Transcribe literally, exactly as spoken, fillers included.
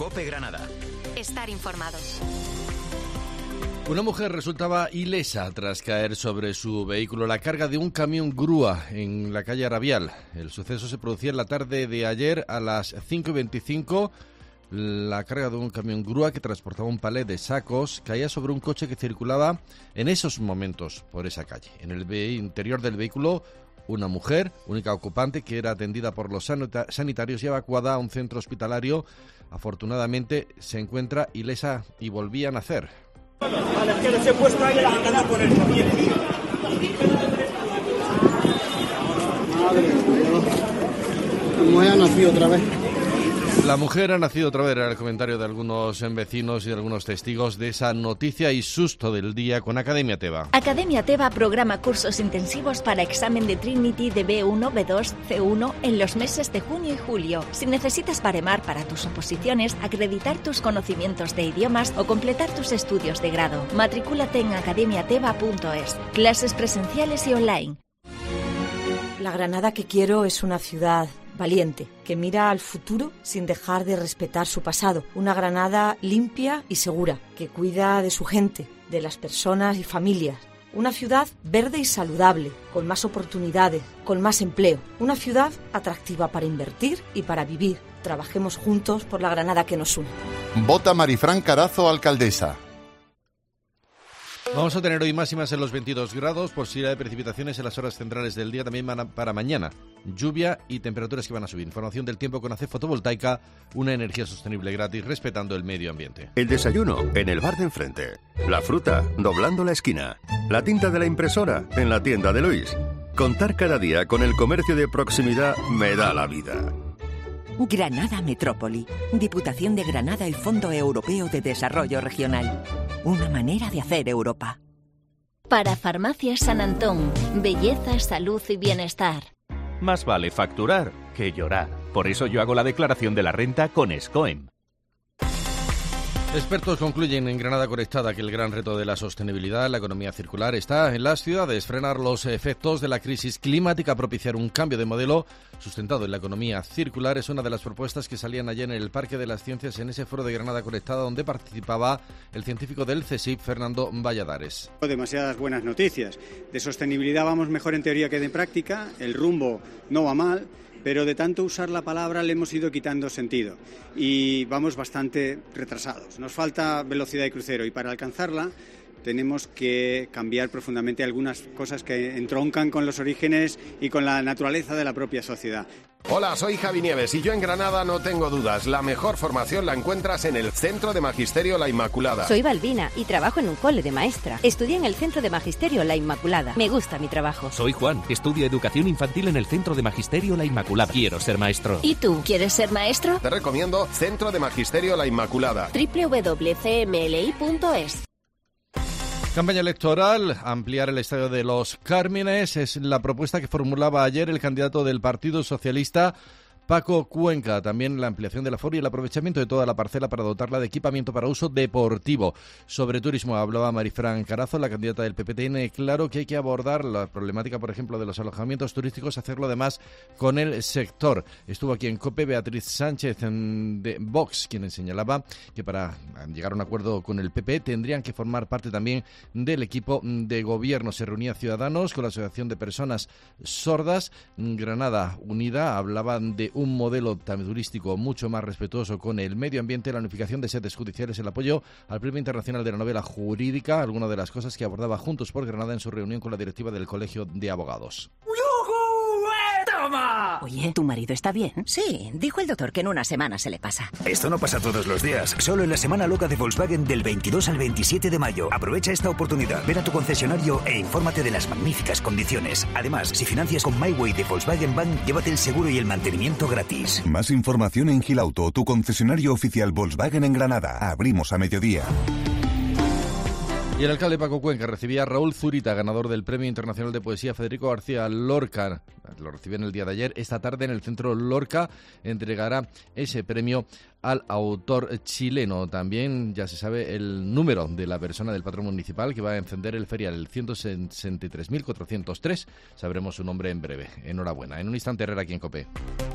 COPE Granada. Estar informado. Una mujer resultaba ilesa tras caer sobre su vehículo, la carga de un camión grúa en la calle Arabial. El suceso se producía en la tarde de ayer a las cinco y veinticinco. La carga de un camión grúa que transportaba un palé de sacos caía sobre un coche que circulaba en esos momentos por esa calle. En el interior del vehículo, una mujer, única ocupante, que era atendida por los sanitarios y evacuada a un centro hospitalario. Afortunadamente se encuentra ilesa y volvía a nacer. Vale, es que les he puesto ahí la ventana por el camión. Madre mía, ¿cómo ha nacido otra vez? La mujer ha nacido otra vez, era el comentario de algunos vecinos y de algunos testigos de esa noticia y susto del día con Academia Teva. Academia Teva programa cursos intensivos para examen de Trinity de B uno, B dos, C uno en los meses de junio y julio. Si necesitas baremar para tus oposiciones, acreditar tus conocimientos de idiomas o completar tus estudios de grado, matricúlate en academia teva punto es. Clases presenciales y online. La Granada que quiero es una ciudad valiente, que mira al futuro sin dejar de respetar su pasado. Una Granada limpia y segura, que cuida de su gente, de las personas y familias. Una ciudad verde y saludable, con más oportunidades, con más empleo. Una ciudad atractiva para invertir y para vivir. Trabajemos juntos por la Granada que nos une. Vota Marifran Carazo, alcaldesa. Vamos a tener hoy máximas en los veintidós grados, posibilidad de precipitaciones en las horas centrales del día, también para mañana. Lluvia y temperaturas que van a subir. Información del tiempo con A C E Fotovoltaica, una energía sostenible gratis, respetando el medio ambiente. El desayuno en el bar de enfrente. La fruta doblando la esquina. La tinta de la impresora en la tienda de Luis. Contar cada día con el comercio de proximidad me da la vida. Granada Metrópoli, Diputación de Granada y Fondo Europeo de Desarrollo Regional. Una manera de hacer Europa. Para Farmacias San Antón, belleza, salud y bienestar. Más vale facturar que llorar. Por eso yo hago la declaración de la renta con SCOEM. Expertos concluyen en Granada Conectada que el gran reto de la sostenibilidad, la economía circular, está en las ciudades. Frenar los efectos de la crisis climática, propiciar un cambio de modelo sustentado en la economía circular es una de las propuestas que salían ayer en el Parque de las Ciencias en ese foro de Granada Conectada donde participaba el científico del CSIC, Fernando Valladares. Demasiadas buenas noticias. De sostenibilidad vamos mejor en teoría que en práctica, el rumbo no va mal, pero de tanto usar la palabra le hemos ido quitando sentido y vamos bastante retrasados. Nos falta velocidad de crucero y para alcanzarla tenemos que cambiar profundamente algunas cosas que entroncan con los orígenes y con la naturaleza de la propia sociedad. Hola, soy Javi Nieves y yo en Granada no tengo dudas. La mejor formación la encuentras en el Centro de Magisterio La Inmaculada. Soy Balbina y trabajo en un cole de maestra. Estudié en el Centro de Magisterio La Inmaculada. Me gusta mi trabajo. Soy Juan. Estudio Educación Infantil en el Centro de Magisterio La Inmaculada. Quiero ser maestro. ¿Y tú? ¿Quieres ser maestro? Te recomiendo Centro de Magisterio La Inmaculada. doble u doble u doble u punto c m l i punto es. Campaña electoral, ampliar el estadio de Los Cármenes es la propuesta que formulaba ayer el candidato del Partido Socialista, Paco Cuenca. También la ampliación del aforo y el aprovechamiento de toda la parcela para dotarla de equipamiento para uso deportivo. Sobre turismo hablaba Marifran Carazo, la candidata del P P. Tiene claro que hay que abordar la problemática, por ejemplo, de los alojamientos turísticos, hacerlo además con el sector. Estuvo aquí en COPE Beatriz Sánchez de Vox, quien señalaba que para llegar a un acuerdo con el P P tendrían que formar parte también del equipo de gobierno. Se reunía Ciudadanos con la Asociación de Personas Sordas. Granada Unida hablaban de un modelo turístico mucho más respetuoso con el medio ambiente, la unificación de sedes judiciales, el apoyo al Premio Internacional de la Novela Jurídica, algunas de las cosas que abordaba Juntos por Granada en su reunión con la directiva del Colegio de Abogados. ¡Toma! Oye, ¿tu marido está bien? Sí, dijo el doctor que en una semana se le pasa. Esto no pasa todos los días, solo en la semana loca de Volkswagen del veintidós al veintisiete de mayo. Aprovecha esta oportunidad, ven a tu concesionario e infórmate de las magníficas condiciones. Además, si financias con MyWay de Volkswagen Bank, llévate el seguro y el mantenimiento gratis. Más información en Gilauto, tu concesionario oficial Volkswagen en Granada. Abrimos a mediodía. Y el alcalde Paco Cuenca recibía a Raúl Zurita, ganador del Premio Internacional de Poesía Federico García Lorca. Lo recibió en el día de ayer. Esta tarde en el Centro Lorca entregará ese premio al autor chileno. También ya se sabe el número de la persona del patrón municipal que va a encender el ferial, el ciento sesenta y tres mil cuatrocientos tres. Sabremos su nombre en breve. Enhorabuena. En un instante, Herrera aquí en COPE.